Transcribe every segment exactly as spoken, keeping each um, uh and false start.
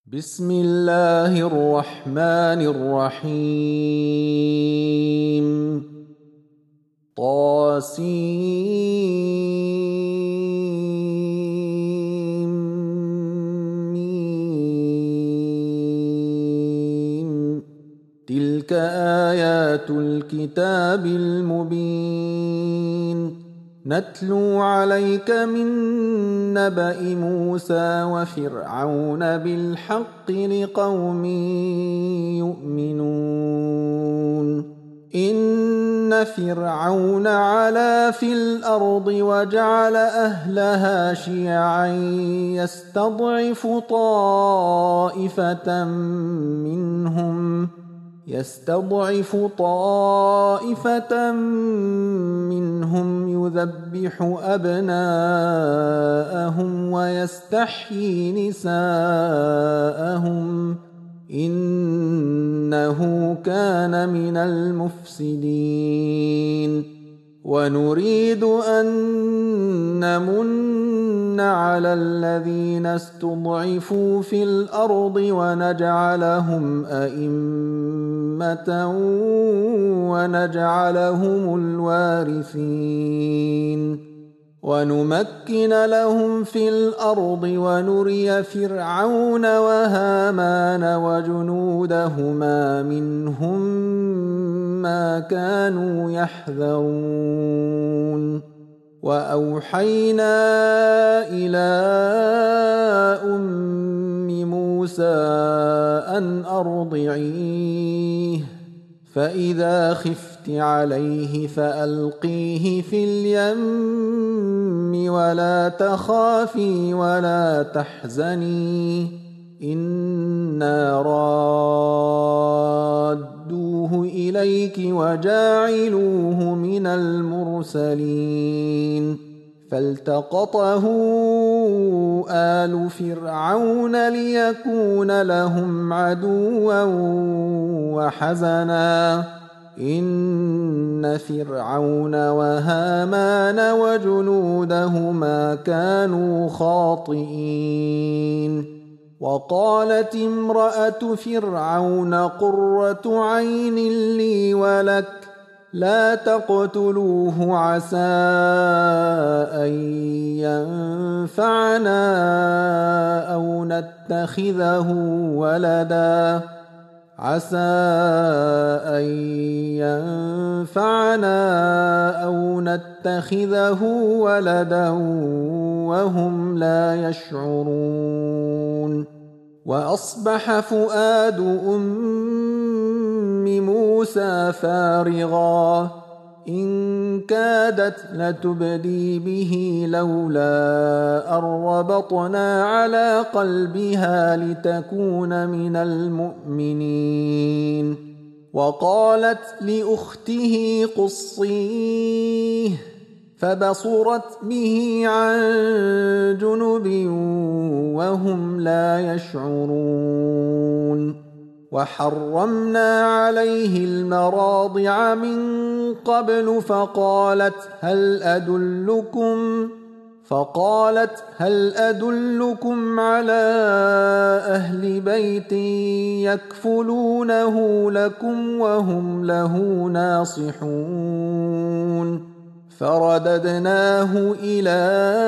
بسم الله الرحمن الرحيم. طاسيم ميم. تلك آيات الكتاب المبين. نتلو عليك من نبأ موسى وفرعون بالحق لقوم يؤمنون. إن فرعون علا في الأرض وجعل أهلها شيعا يستضعف طائفة منهم يستضعف طائفة منهم يذبح أبناءهم ويستحيي نساءهم إنه كان من المفسدين. ونريد أن نمن على الذين استضعفوا في الأرض ونجعلهم أئمة ونجعلهم الوارثين ونمكن لهم في الأرض ونري فرعون وهامان وجنودهما منهم ما كانوا يحذرون. وأوحينا إلى أم موسى أن أرضعيه فإذا خفت عليه فألقيه في اليم ولا تخافي ولا تحزني إنا رادوه إليك وجاعلوه من المرسلين. فالتقطه آل فرعون ليكون لهم عدوا وحزنا إن فرعون وهامان وجنودهما كانوا خاطئين. وقالت امرأة فرعون قرة عين لي ولك لا تقتلوه عسى أن ينفعنا أو نتخذه ولدا عسى أن ينفعنا أو نتخذه ولدا وهم لا يشعرون. وأصبح فؤاد أم موسى فارغا إن كادت لتبدي به لولا أن ربطنا على قلبها لتكون من المؤمنين. وقالت لأخته قصيه فبصرت به عن جنب وهم لا يشعرون. وحرمنا عليه المراضع من قبل فقالت هل أدلكم فقالت هل أدلكم على أهل بيت يكفلونه لكم وهم له ناصحون. فرددناه إلى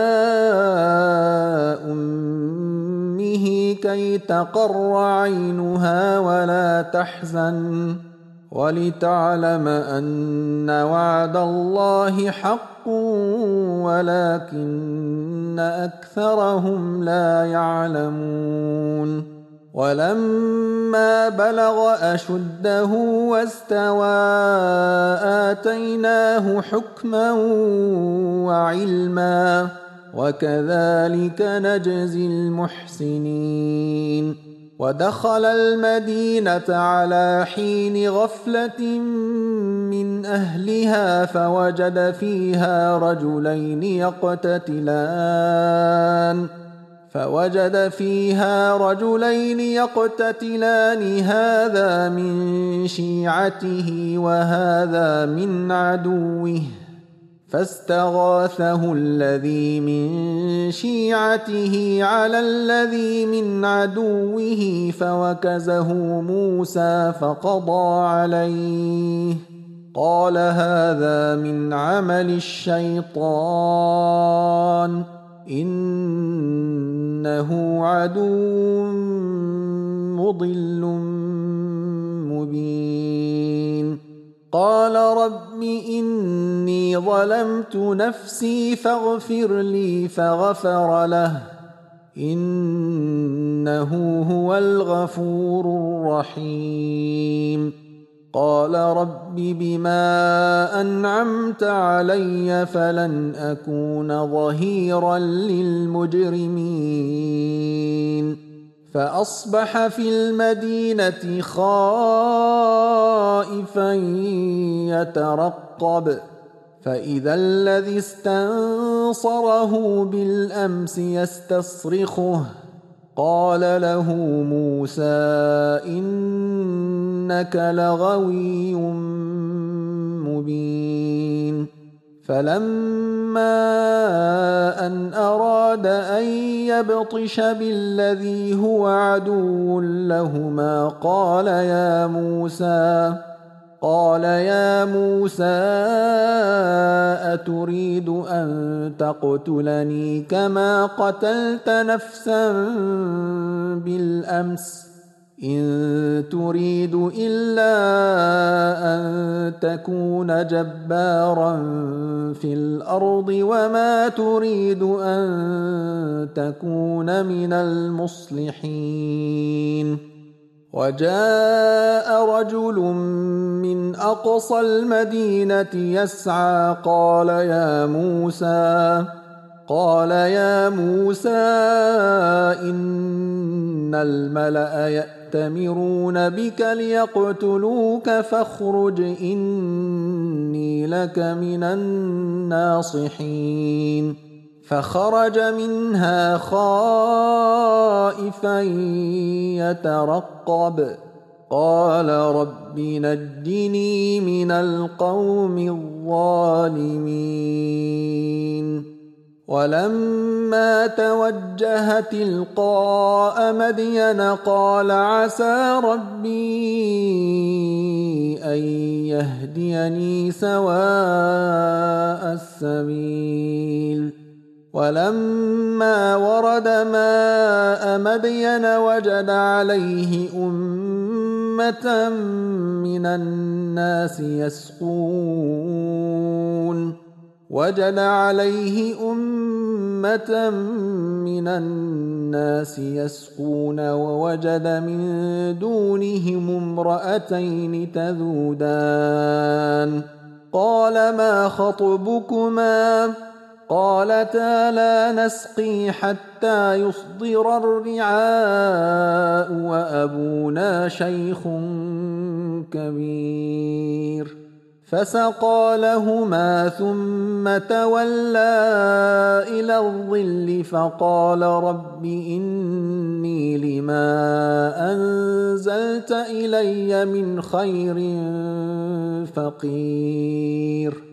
أمه كي تقر عينها ولا تحزن ولتعلم أن وعد الله حق ولكن أكثرهم لا يعلمون. ولما بلغ أشده واستوى آتيناه حكما وعلما وكذلك نجزي المحسنين. ودخل المدينة على حين غفلة من أهلها فوجد فيها رجلين يقتتلان فوجد فيها رجلين يقتتلان هذا من شيعته وهذا من عدوه فاستغاثه الذي من شيعته على الذي من عدوه فوكزه موسى فقضى عليه قال هذا من عمل الشيطان إنه عدو مضل مبين قال رب إني ظلمت نفسي فاغفر لي فغفر له إنه هو الغفور الرحيم قال رب بما أنعمت علي فلن أكون ظهيرا للمجرمين فأصبح في المدينة خائفا يترقب فإذا الذي استنصره بالأمس يستصرخه قال له موسى إنك لغوي مبين فلما أن أراد أن يبطش بالذي هو عدو لهما قال يا موسى قال يا موسى أتريد أن تقتلني كما قتلت نفسا بالأمس إن تريد إلا أن تكون جبارا في الأرض وما تريد أن تكون من المصلحين وجاء رجل من أقصى المدينة يسعى قال يا موسى قال يا موسى إن الملأ يأتمرون بك ليقتلوك فاخرج إني لك من الناصحين فخرج منها خائفا يترقب قال رب نجني من القوم الظالمين ولما توجه تلقاء مدين قال عسى ربي أن يهديني سواء السبيل ولما ورد ماء مدين وجد عليه أمة من الناس يسقون وجد عليه أمة من الناس يسقون ووجد من دونهم امرأتين تذودان قال ما خطبكما قالتا لا نسقي حتى يصدر الرعاء وأبونا شيخ كبير فسقى لهما ثم تولى إلى الظل فقال رب إني لما أنزلت إلي من خير فقير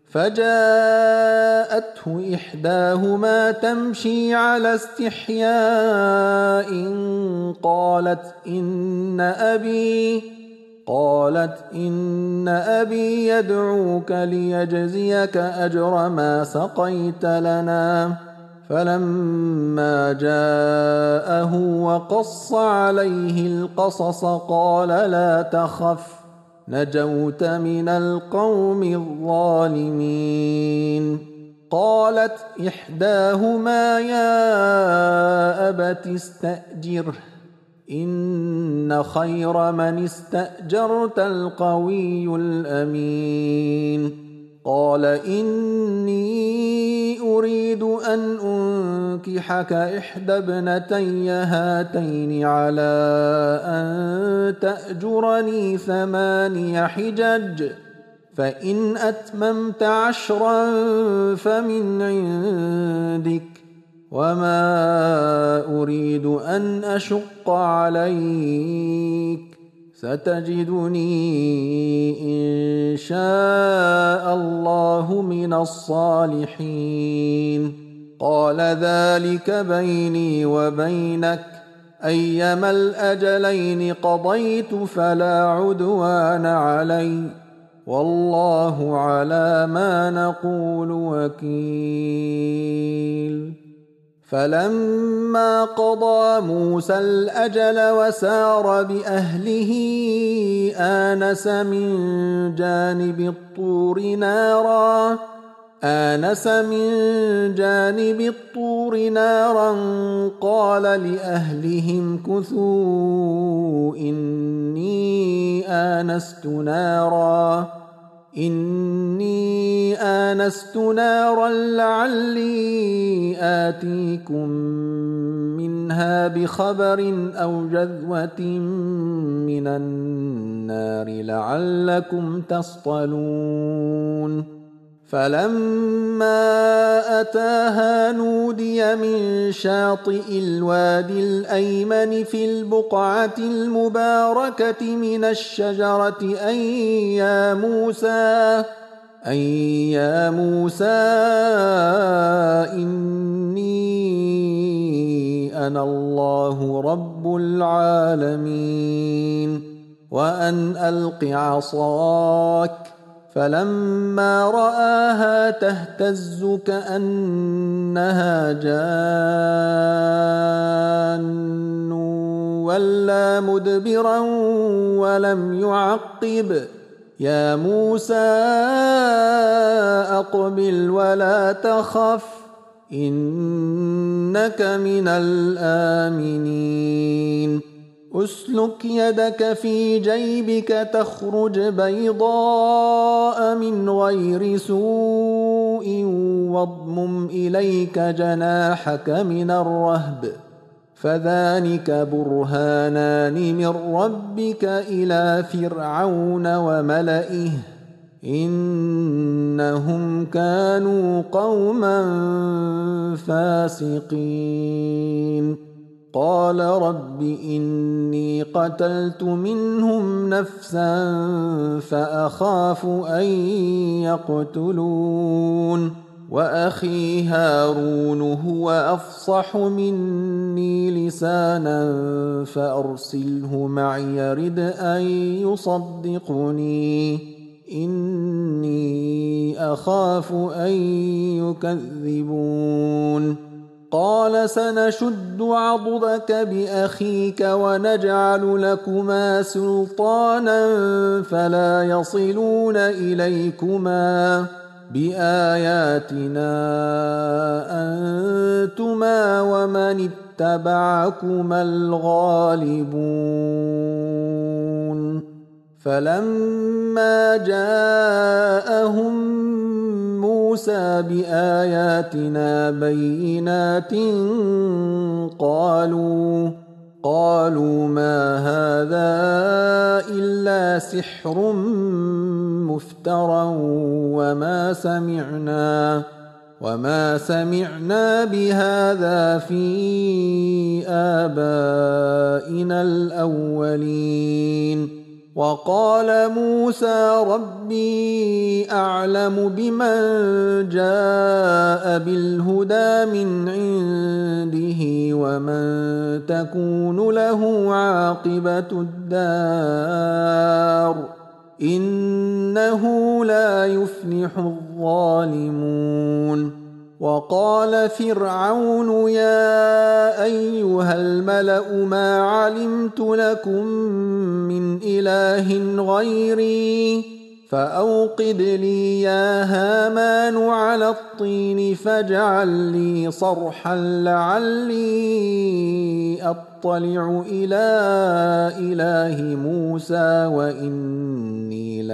فجاءته إحداهما تمشي على استحياء قالت إن أبي قالت إن أبي يدعوك ليجزيك أجر ما سقيت لنا فلما جاءه وقص عليه القصص قال لا تخف نجوت من القوم الظالمين قالت إحداهما يا أبت استأجره إن خير من استأجرت القوي الأمين قال إني أريد أن أنكحك إحدى ابنتي هاتين على أن تأجرني ثماني حجج فإن أتممت عشرا فمن عندك وما أريد أن أشق عليك ستجدني إن شاء الله من الصالحين. قال ذلك بيني وبينك أيما الأجلين قضيت فلا عدوان علي والله على ما نقول وكيل. فلما قضى موسى الأجل وسار بأهله آنس من جانب الطور نارا آنس من جانب الطور نارا قال لأهلهم كثوا إني آنست نارا إني آنست نارا لعلي آتيكم منها بخبر أو جذوة من النار لعلكم تصطلون. فلما أتاها نودي من شاطئ الوادي الأيمن في البقعة المباركة من الشجرة أن يا موسى أن يا موسى إني أنا الله رب العالمين وأن ألق عصاك. فلما رآها تهتز كأنها جان ولى مدبرا ولم يعقب. يا موسى أقبل ولا تخف إنك من الآمنين. أسلك يدك في جيبك تخرج بيضاء من غير سوء واضمم إليك جناحك من الرهب فذلك برهانان من ربك إلى فرعون وملئه إنهم كانوا قوما فاسقين. قال رب إني قتلت منهم نفسا فأخاف أن يقتلون وأخي هارون هو أفصح مني لسانا فأرسله معي يرد أن يصدقني إني أخاف أن يكذبون. قال سنشد عضدك بأخيك ونجعل لكما سلطانا فلا يصلون إليكما بآياتنا أنتما ومن اتبعكما الغالبون. فلما جاءهم موسى بآياتنا بينات قالوا قالوا ما هذا إلا سحر مفترى وما سمعنا وما سمعنا بهذا في آبائنا الأولين. وقال موسى ربي أعلم بمن جاء بالهدى من عنده ومن تكون له عاقبة الدار إنه لا يفلح الظالمون. وقال فرعون يا أيها الملأ ما علمت لكم من إله غيري فأوقد لي يا هامان على الطين فاجعل لي صرحا لعلي أطلع إلى إله موسى وإني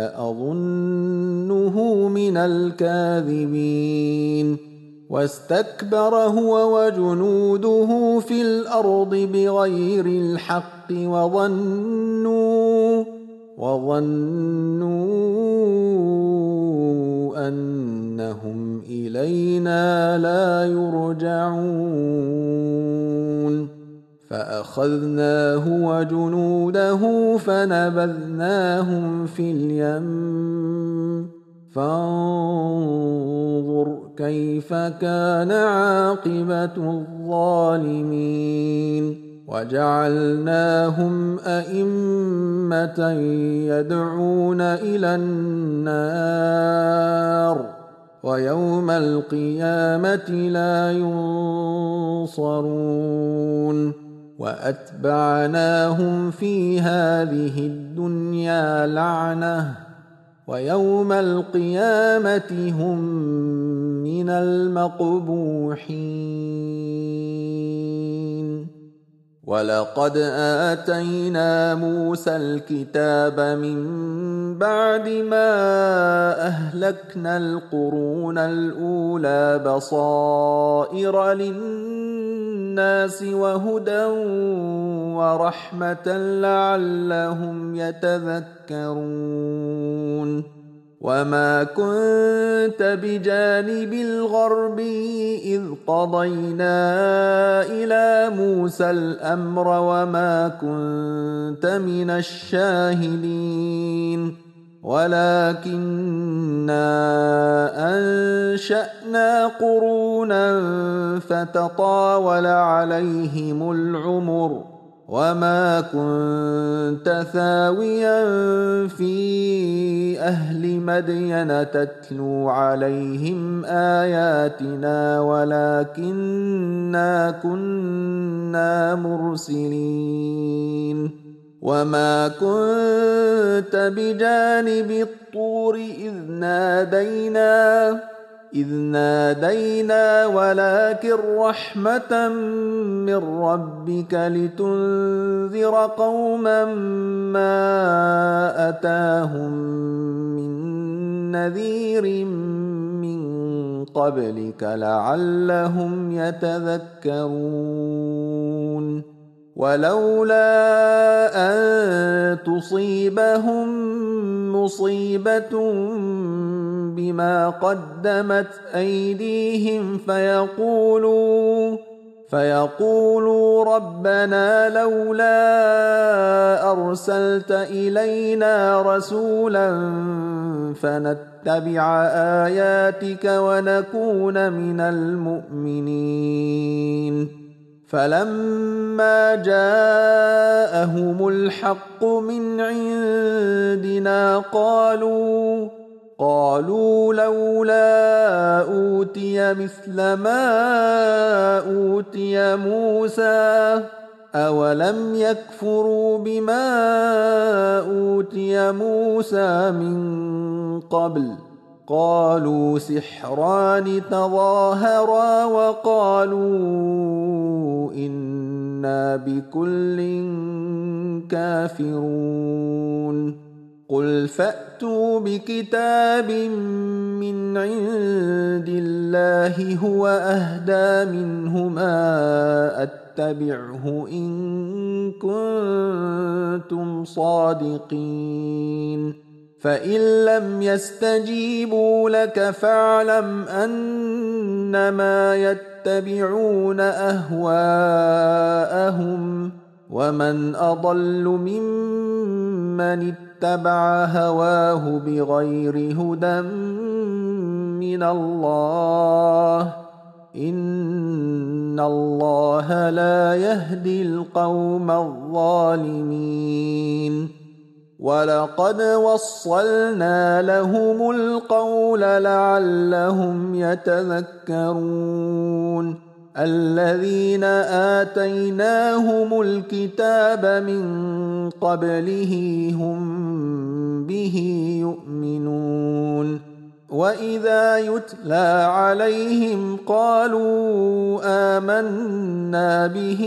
لأظنه من الكاذبين. واستكبر هو وجنوده في الأرض بغير الحق وظنوا وظنوا أنهم إلينا لا يرجعون. فأخذناه وجنوده فنبذناهم في اليم فانظر كيف كان عاقبة الظالمين وجعلناهم أئمة يدعون إلى النار ويوم القيامة لا ينصرون وأتبعناهم في هذه الدنيا لعنة ويوم القيامة هم من المقبوحين ولقد آتينا موسى الكتاب من بعد ما أهلكنا القرون الأولى بصائر للناس وهدى ورحمة لعلهم يتذكرون وما كنت بجانب الغربي إذ قضينا إلى موسى الأمر وما كنت من الشاهدين ولكننا أنشأنا قرونا فتطاول عليهم العمر وما كنت ثاويا في أهل مدين تتلو عليهم آياتنا ولكننا كنا مرسلين وما كنت بجانب الطور إذ نادينا إذ نادينا ولكن رحمة من ربك لتنذر قوما ما أتاهم من نذير من قبلك لعلهم يتذكرون ولولا أن تصيبهم مصيبة بما قدمت أيديهم فيقولوا فيقولوا ربنا لولا أرسلت إلينا رسولا فنتبع آياتك ونكون من المؤمنين فلما جاءهم الحق من عندنا قالوا قالوا لولا أوتي مثل ما أوتي موسى أولم يكفروا بما أوتي موسى من قبل قالوا سحران تظاهرا وقالوا إنا بكل كافرون قل فأتوا بكتاب من عند الله هو أهدى منهما أتبعه إن كنتم صادقين فإن لم يستجيبوا لك فاعلم أنما يتبعون أهواءهم ومن أضل ممن اتبع هواه بغير هدى من الله إن الله لا يهدي القوم الظالمين ولقد وصلنا لهم القول لعلهم يتذكرون الذين آتيناهم الكتاب من قبله هم به يؤمنون وإذا يتلى عليهم قالوا آمنا به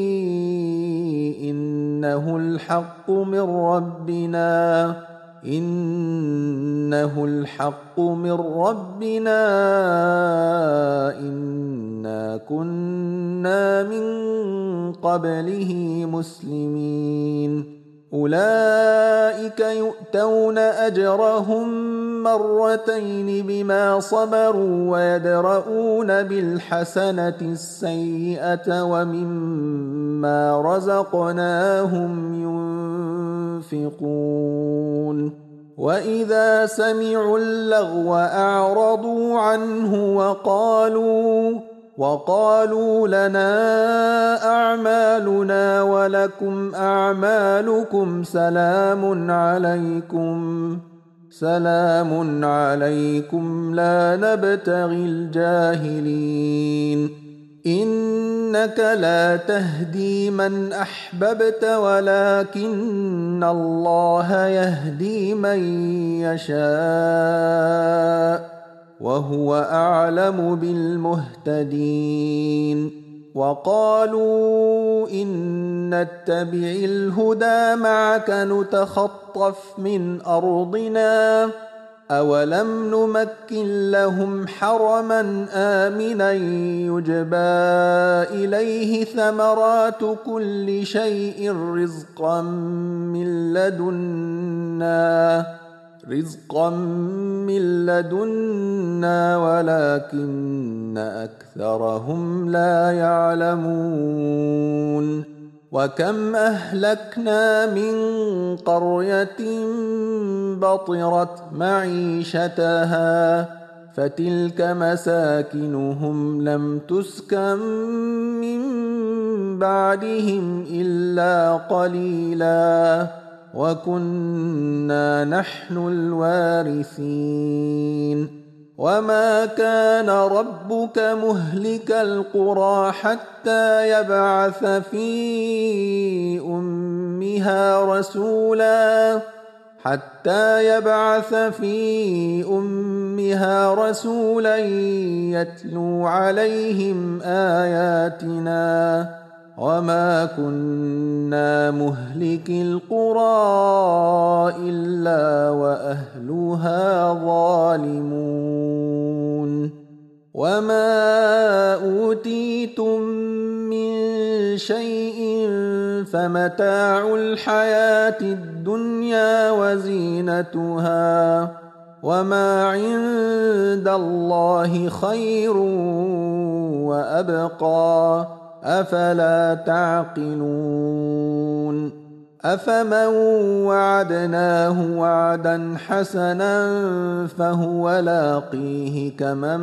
إنه الحق من ربنا إنه الحق من ربنا إنا كنا من قبله مسلمين أولئك يؤتون أجرهم مرتين بما صبروا ويدرؤون بالحسنة السيئة ومما مما رزقناهم ينفقون وإذا سمعوا اللغو أعرضوا عنه وقالوا وقالوا لنا أعمالنا ولكم أعمالكم سلام عليكم سلام عليكم لا نبتغي الجاهلين إنك لا تهدي من أحببت ولكن الله يهدي من يشاء وهو أعلم بالمهتدين وقالوا إن نتبع الهدى معك نتخطف من أرضنا أولم نمكن لهم حرما آمنا يجبى إليه ثمرات كل شيء رزقا من لدنا رزقا من لدنا ولكن أكثرهم لا يعلمون وكم أهلكنا من قرية بطرت معيشتها فتلك مساكنهم لم تسكن من بعدهم إلا قليلا وكنا نحن الوارثين وما كان ربك مهلك القرى حتى يبعث في أمها رسولا حتى يبعث في أمها رسولا يتلو عليهم آياتنا وما كنا مهلك القرى إلا وأهلها ظالمون وما أوتيتم من شيء فمتاع الحياة الدنيا وزينتها وما عند الله خير وأبقى أفلا تعقلون أفمن وعدناه وعدا حسنا فهو لاقيه كمن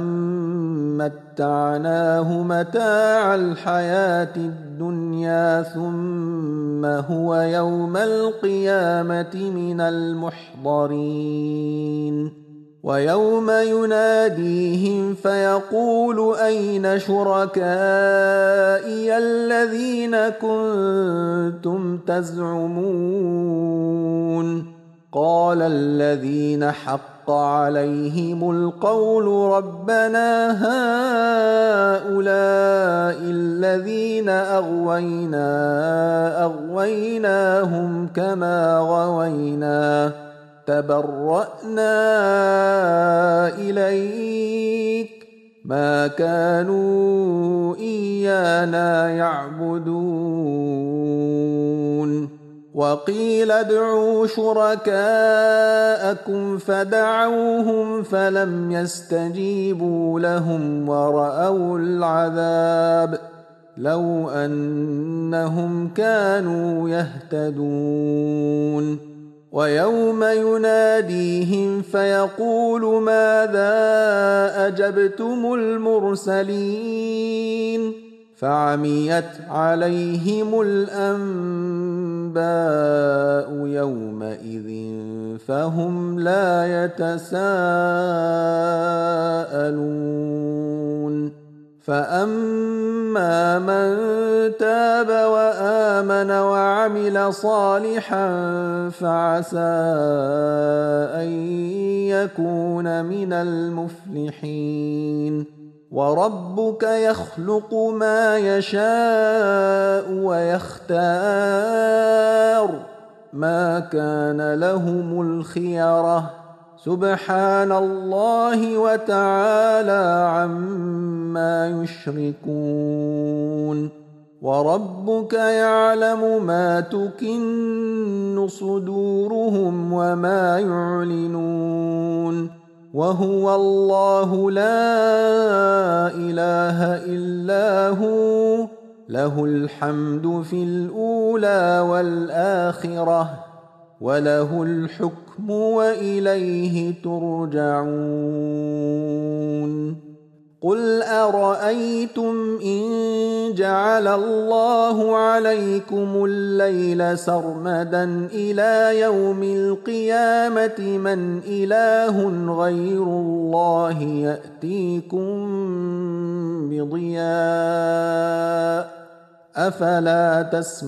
متعناه متاع الحياة الدنيا ثم هو يوم القيامة من المحضرين ويوم يناديهم فيقول أين شركائي الذين كنتم تزعمون قال الذين حق عليهم القول ربنا هؤلاء الذين أغوينا أغويناهم كما غوينا تبرأنا إليك ما كانوا إيانا يعبدون وقيل ادعوا شركاءكم فدعوهم فلم يستجيبوا لهم ورأوا العذاب لو أنهم كانوا يهتدون ويوم يناديهم فيقول ماذا أجبتم المرسلين فعميت عليهم الأنباء يومئذ فهم لا يتساءلون فأما من تاب وآمن وعمل صالحا فعسى أن يكون من المفلحين وربك يخلق ما يشاء ويختار ما كان لهم الخيرة سبحان الله وتعالى عما يشركون وربك يعلم ما تكن صدورهم وما يعلنون وهو الله لا إله إلا هو له الحمد في الأولى والآخرة وله الحكم وإليه ترجعون قل أرأيتم إن جعل الله عليكم الليل سرمدا إلى يوم القيامة من إله غير الله يأتيكم بضياء أفلا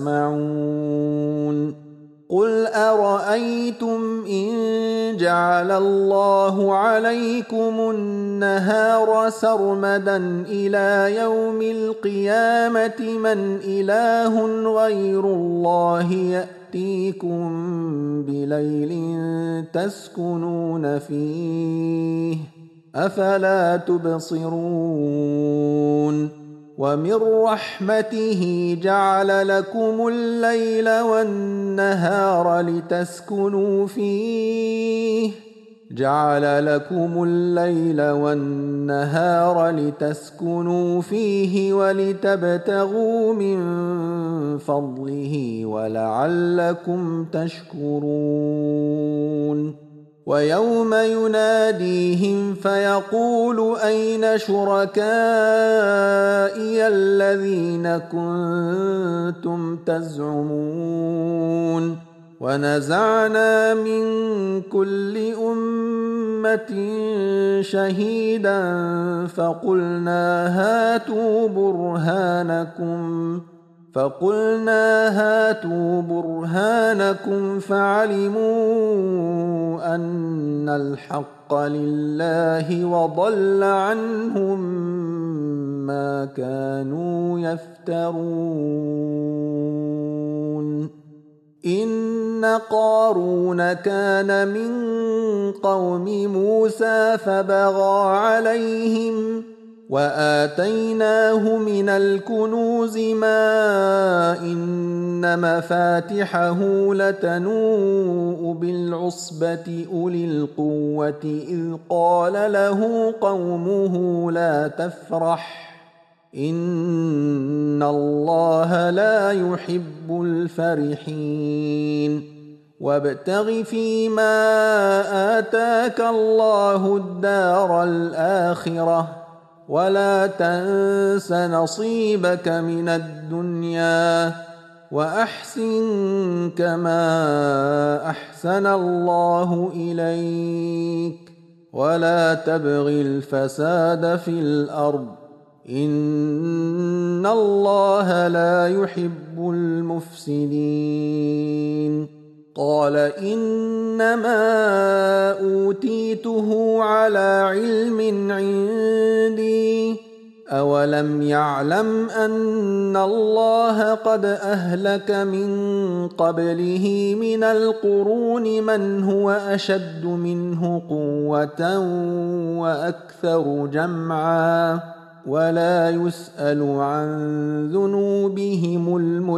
تسمعون قل أرأيتم إن جعل الله عليكم النهار سرمدا إلى يوم القيامة من إله غير الله يأتيكم بليل تسكنون فيه أفلا تبصرون ومن رحمته جعل لكم الليل والنهار لتسكنوا فيه جعل لكم الليل والنهار لتسكنوا فيه ولتبتغوا من فضله ولعلكم تشكرون ويوم يناديهم فيقول أين شركائي الذين كنتم تزعمون ونزعنا من كل أمة شهيدا فقلنا هاتوا برهانكم فقلنا هاتوا برهانكم فعلموا أن الحق لله وضل عنهم ما كانوا يفترون إن قارون كان من قوم موسى فبغى عليهم وآتيناه من الكنوز ما إن مفاتحه لتنوء بالعصبة أولي القوة إذ قال له قومه لا تفرح إن الله لا يحب الفرحين وابتغ فيما آتاك الله الدار الآخرة ولا تنس نصيبك من الدنيا وأحسن كما أحسن الله إليك ولا تبغ الفساد في الأرض إن الله لا يحب المفسدين قال إنما أوتيته على علم عندي أولم يعلم أن الله قد أهلك من قبله من القرون من هو أشد منه قوة وأكثر جمعا ولا يسأل عن ذنوبهم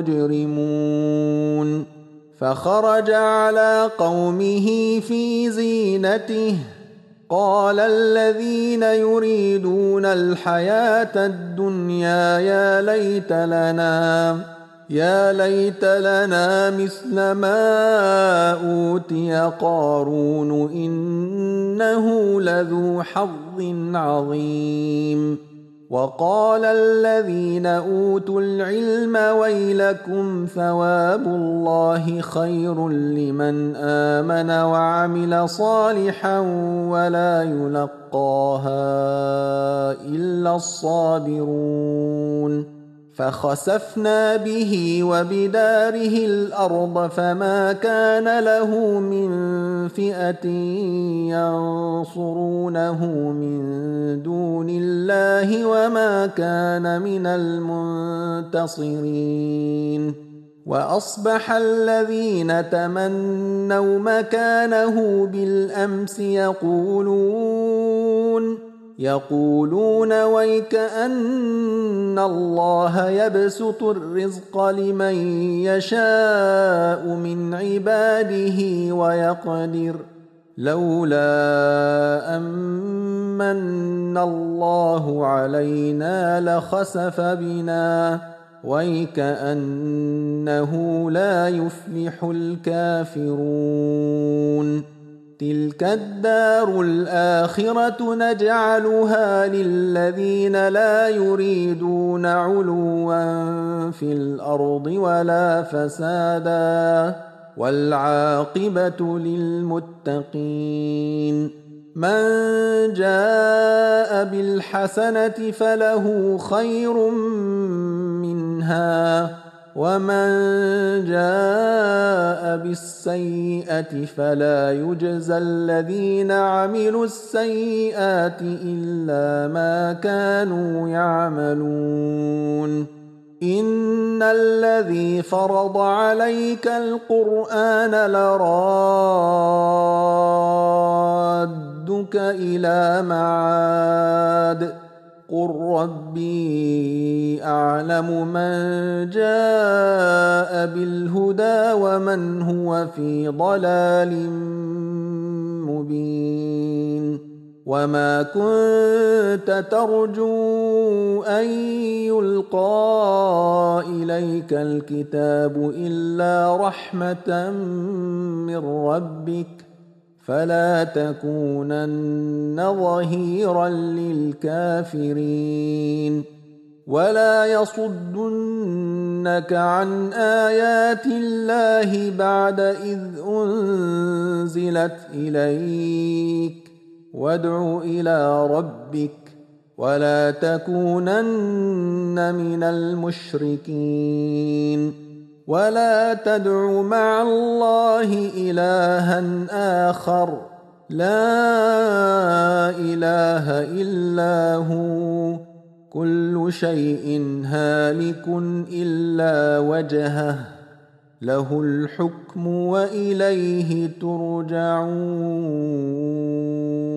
المجرمون فخرج على قومه في زينته قال الذين يريدون الحياة الدنيا يا ليت لنا يا ليت لنا مثل ما أوتي قارون إنه لذو حظ عظيم وقال الذين أوتوا العلم ويلكم ثواب الله خير لمن آمن وعمل صالحا ولا يلقاها إلا الصابرون فخسفنا به وبداره الأرض فما كان له من فئة ينصرونه من دون الله وما كان من المنتصرين وأصبح الذين تمنوا مكانه بالأمس يقولون يقولون ويكأن الله يبسط الرزق لمن يشاء من عباده ويقدر لولا أمن الله علينا لخسف بنا ويكأنه لا يفلح الكافرون تلك الدار الآخرة نجعلها للذين لا يريدون علوا في الأرض ولا فسادا والعاقبة للمتقين من جاء بالحسنة فله خير منها ومن جاء بالسيئة فلا يجزى الذين عملوا السيئات إلا ما كانوا يعملون إن الذي فرض عليك القرآن لرادك إلى معاد قل ربي أعلم من جاء بالهدى ومن هو في ضلال مبين وما كنت ترجو أن يلقى إليك الكتاب إلا رحمة من ربك فلا تكونن ظهيرا للكافرين ولا يصدنك عن آيات الله بعد إذ أنزلت إليك وادع إلى ربك ولا تكونن من المشركين ولا تدع مع الله إلها آخر لا إله إلا هو كل شيء هالك إلا وجهه له الحكم وإليه ترجعون